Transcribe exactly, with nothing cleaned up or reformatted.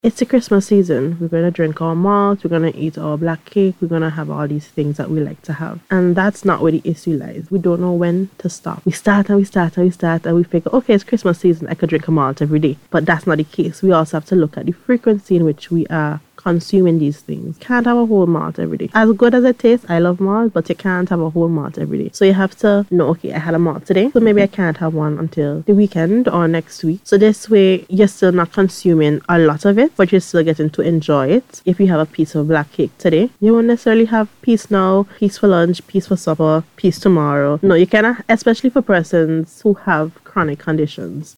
it's the Christmas season. We're going to drink our malt, we're going to eat our black cake, we're going to have all these things that we like to have. And that's not where the issue lies. We don't know when to stop. We start and we start and we start and we figure, okay, it's Christmas season, I could drink a malt every day. But that's not the case. We also have to look at the frequency in which we are consuming these things. Can't have a whole malt every day. As good as it tastes, I love malt, but you can't have a whole malt every day. So you have to know, okay, I had a malt today, so maybe I can't have one until the weekend or next week. So this way, you're still not consuming a lot of it, but you're still getting to enjoy it. If you have a piece of black cake today, you won't necessarily have piece now, piece for lunch, piece for supper, piece tomorrow. No, you cannot, especially for persons who have chronic conditions.